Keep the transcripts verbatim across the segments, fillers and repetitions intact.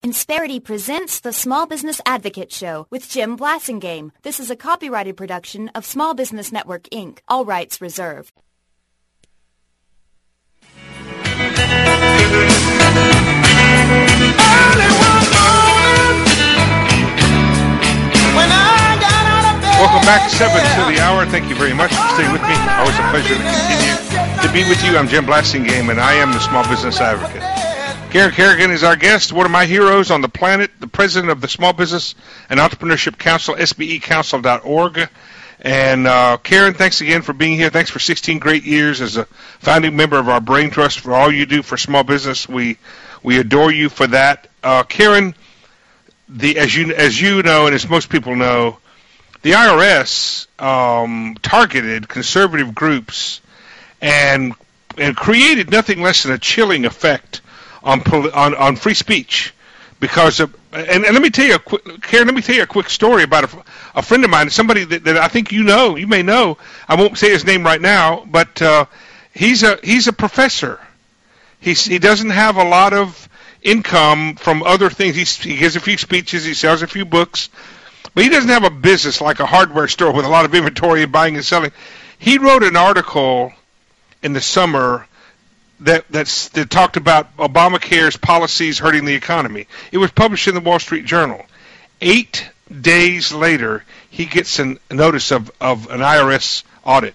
Insperity presents the Small Business Advocate Show with Jim Blasingame. This is a copyrighted production of Small Business Network, Incorporated. All rights reserved. Welcome back, seven to the hour. Thank you very much for staying with me. Always a pleasure to continue to be with you. I'm Jim Blasingame, and I am the Small Business Advocate. Karen Kerrigan is our guest, one of my heroes on the planet, the president of the Small Business and Entrepreneurship Council, S B E council dot org. And uh, Karen, thanks again for being here. Thanks for sixteen great years as a founding member of our Brain Trust, for all you do for small business. We we adore you for that. Uh, Karen, the as you as you know, and as most people know, the I R S um, targeted conservative groups and and created nothing less than a chilling effect on on, on free speech, because of, and, and let me tell you a quick, Karen, let me tell you a quick story about a, a friend of mine, somebody that, that I think you know, you may know. I won't say his name right now, but uh, he's a he's a professor. He's he doesn't have a lot of income from other things. He's, he gives a few speeches, he sells a few books, but he doesn't have a business like a hardware store with a lot of inventory and buying and selling. He wrote an article in the summer that that's, that talked about Obamacare's policies hurting the economy. It was published in the Wall Street Journal. Eight days later, he gets an, a notice of, of an I R S audit.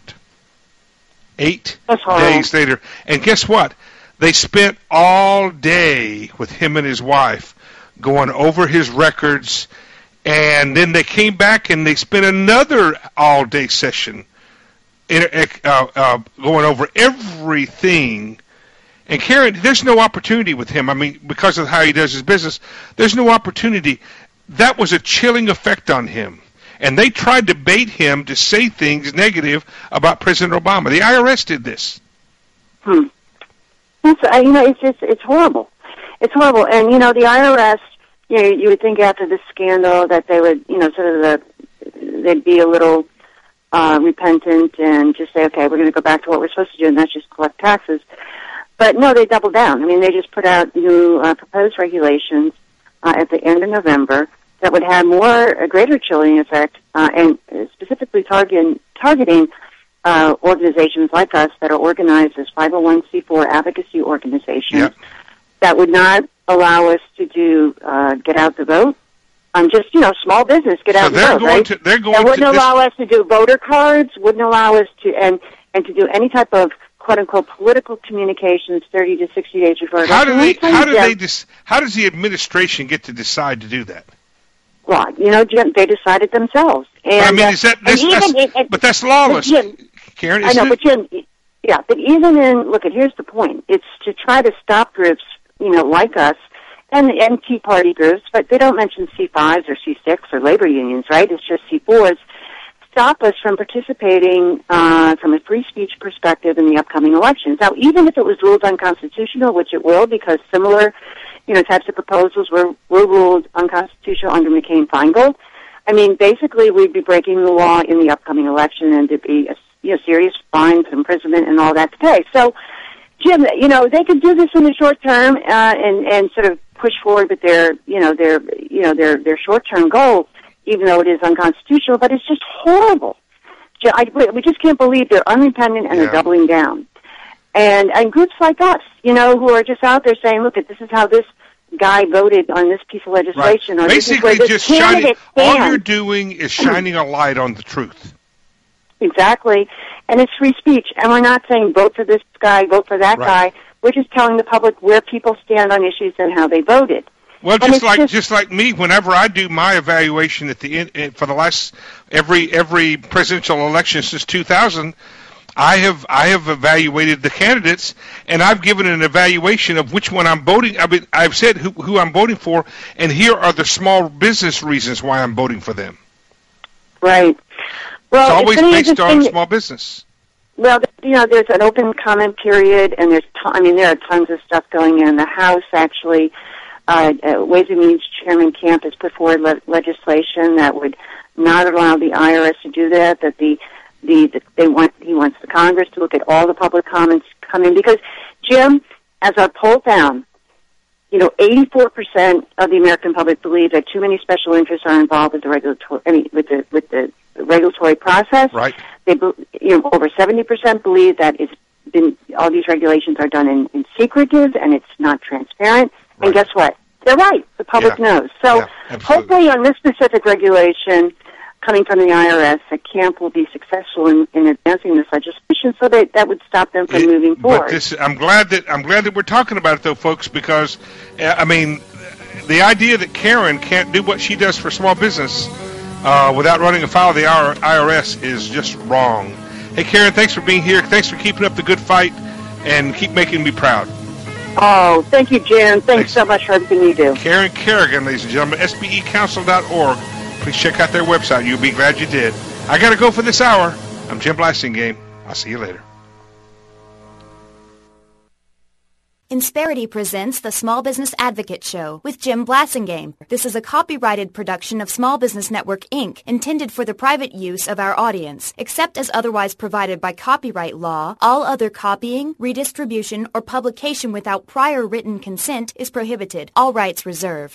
Eight days later. And guess what? They spent all day with him and his wife going over his records, and then they came back and they spent another all-day session in, uh, uh, going over everything. And Karen, there's no opportunity with him. I mean, because of how he does his business, there's no opportunity. That was a chilling effect on him. And they tried to bait him to say things negative about President Obama. The I R S did this. Hmm. It's, uh, you know, it's just, it's horrible. It's horrible. And, you know, the I R S, you know, you would think after this scandal that they would, you know, sort of the, they'd be a little uh, repentant and just say, okay, we're going to go back to what we're supposed to do, and that's just collect taxes. But no, they doubled down. I mean, they just put out new uh, proposed regulations uh, at the end of November that would have more, a greater chilling effect, uh, and specifically targeting, targeting uh, organizations like us that are organized as five oh one c four advocacy organizations. Yep. That would not allow us to do uh, get out the vote. Um, just, you know, small business, get so out the vote, right? To, they're going and wouldn't to allow us to do voter cards, wouldn't allow us to, and, and to do any type of quote-unquote political communications thirty to sixty days before. How do they? How do they? Dis, how does the administration get to decide to do that? Well, you know, Jim, they decided themselves. And, but I mean, is that? That's, even, that's, it, it, but that's lawless, but Jim, Karen. I know, it? but Jim, yeah, but even in look, at here's the point: it's to try to stop groups, you know, like us and and Tea Party groups, but they don't mention C fives or C six or labor unions, right? It's just C fours. Stop us from participating uh, from a free speech perspective in the upcoming elections. Now, even if it was ruled unconstitutional, which it will, because similar, you know, types of proposals were, were ruled unconstitutional under McCain-Feingold, I mean, basically we'd be breaking the law in the upcoming election, and there'd be a, you know, serious fines, imprisonment, and all that to pay. So, Jim, you know, they could do this in the short term uh, and and sort of push forward with their, you know, their, you know, their their short-term goals, even though it is unconstitutional, but it's just horrible. I, we just can't believe they're unrepentant and yeah. they're doubling down. And and groups like us, you know, who are just out there saying, look, this is how this guy voted on this piece of legislation. Right. Or Basically, this just shining, all you're doing is shining a light on the truth. Exactly. And it's free speech. And we're not saying vote for this guy, vote for that right. guy. We're just telling the public where people stand on issues and how they voted. Well, just like just, just like me, whenever I do my evaluation at the end for the last every every presidential election since two thousand, I have I have evaluated the candidates, and I've given an evaluation of which one I'm voting. I mean, I've said who, who I'm voting for, and here are the small business reasons why I'm voting for them. Right. Well, it's always it's based on small business. Well, you know, there's an open comment period, and there's t- I mean, there are tons of stuff going in the House actually. Uh, uh, Ways and Means Chairman Camp has put forward le- legislation that would not allow the I R S to do that. That the, the the they want he wants the Congress to look at all the public comments come in, because Jim, as our poll found, you know, eighty-four percent of the American public believe that too many special interests are involved with the regulatory, I mean, with the with the regulatory process. Right. They, you know, over seventy percent believe that it's been all these regulations are done in, in secretive and it's not transparent. Right. And guess what? They're right. The public Yeah. knows. So Yeah, hopefully, on this specific regulation coming from the I R S, that CAMP will be successful in, in advancing this legislation, so that that would stop them from It- moving but forward. this, I'm glad that I'm glad that we're talking about it, though, folks, because uh, I mean, the idea that Karen can't do what she does for small business uh, without running afoul of the I R S is just wrong. Hey, Karen, thanks for being here. Thanks for keeping up the good fight, and keep making me proud. Oh, thank you, Jim. Thanks, Thanks. so much for everything you do. Karen Kerrigan, ladies and gentlemen, S B E council dot org. Please check out their website. You'll be glad you did. I got to go for this hour. I'm Jim Blasingame. I'll see you later. Insperity presents the Small Business Advocate Show with Jim Blasingame. This is a copyrighted production of Small Business Network, Incorporated, intended for the private use of our audience. Except as otherwise provided by copyright law, all other copying, redistribution, or publication without prior written consent is prohibited. All rights reserved.